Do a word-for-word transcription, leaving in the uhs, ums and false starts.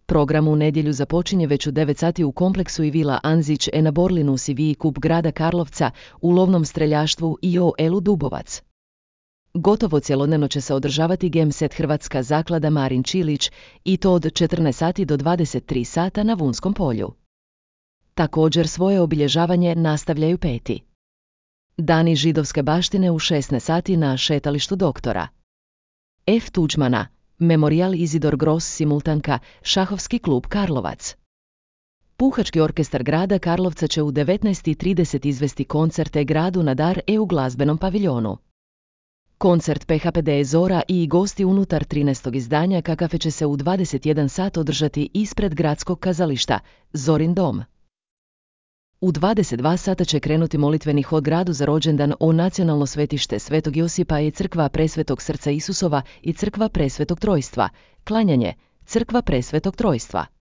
Program u nedjelju započinje već u devet sati u kompleksu i Vila Anzić e na Borlinu si vi kup grada Karlovca u lovnom streljaštvu i o elu Dubovac. Gotovo cjelodnevno će se održavati Gemset Hrvatska zaklada Marin Čilić i to od četrnaest sati do dvadeset tri sata na Vunskom polju. Također svoje obilježavanje nastavljaju peti Dani židovske baštine u šesnaest sati na šetalištu doktora F. Tuđmana, Memorijal Izidor Gros simultanka, Šahovski klub Karlovac. Puhački orkestar grada Karlovca će u devetnaest i trideset izvesti koncerte gradu na dar e u glazbenom paviljonu. Koncert P H P D Zora i gosti unutar trinaestog izdanja Kakafe će se u dvadeset jedan sat održati ispred gradskog kazališta, Zorin dom. U dvadeset dva sata će krenuti molitveni hod gradu za rođendan o nacionalno svetište Svetog Josipa i crkva Presvetog srca Isusova i crkva Presvetog trojstva, klanjanje, crkva Presvetog trojstva.